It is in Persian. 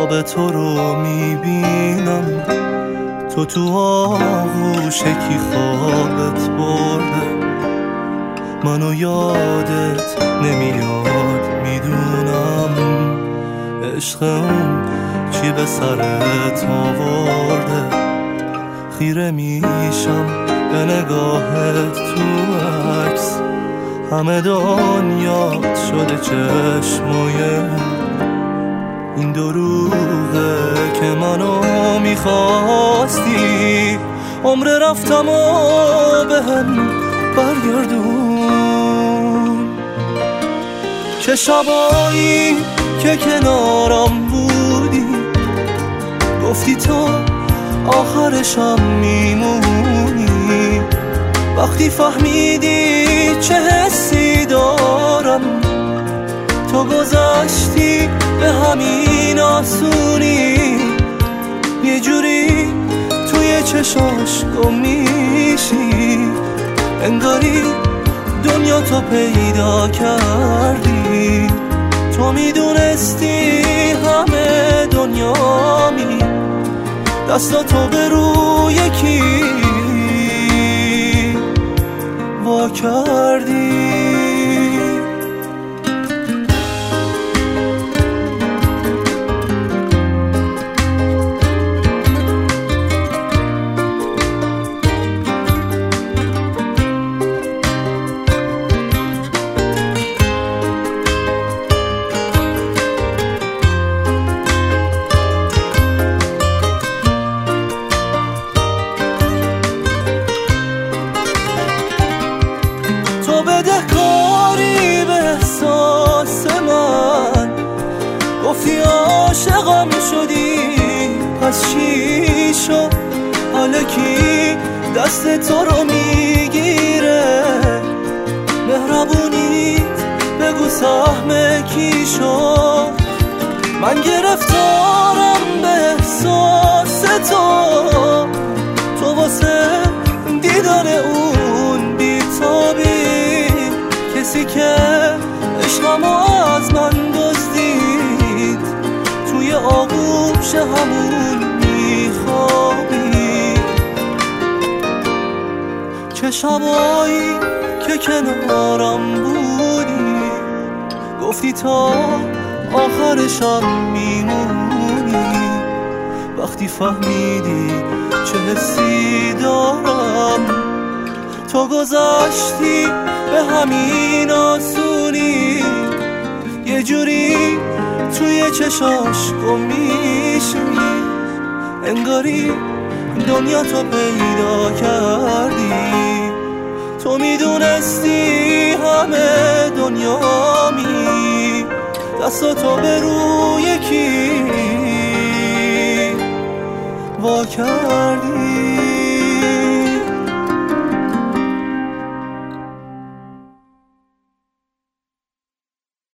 خواب تو رو میبینم، تو آغوش کی خوابت برده، منو یادت نمیاد میدونم، عشق اون چی به سرت آورده، خیره میشم به نگاهت تو عکس، همه دنیا شده چشمای این دروغه که منو میخواستی، عمر رفتم و بهم برگردون، چه شبایی که کنارم بودی، گفتی تو آخرشم میمونی، وقتی فهمیدی چه حسی دارم، تو گذشتی به همین آسونی، یه جوری توی چشاش گم میشی، انگاری دنیا تو پیدا کردی، تو میدونستی همه دنیامی، دستاتو به روی کی وا کردی. بدهکاری به احساس من، گفتی عاشقم شدی، پس چی شد حالا کی دست تو رو میگیره، مهربونیت بگو سهم کی شد، من گرفتارم به احساس تو واسه دیدن اون بی‌تابی، کسی که عشقمو از من دزدید، توی آغوش همون میخوابی، چه شبایی که کنارم بودی، گفتی تا آخرشم میمونی، وقتی فهمیدی چه حسی دارم، تو گذشتی به همین آسونی، یه جوری توی چشاش گم میشی، انگاری دنیا تو پیدا کردی، تو میدونستی همه دنیامی، دستاتو به روی کی وا کردی.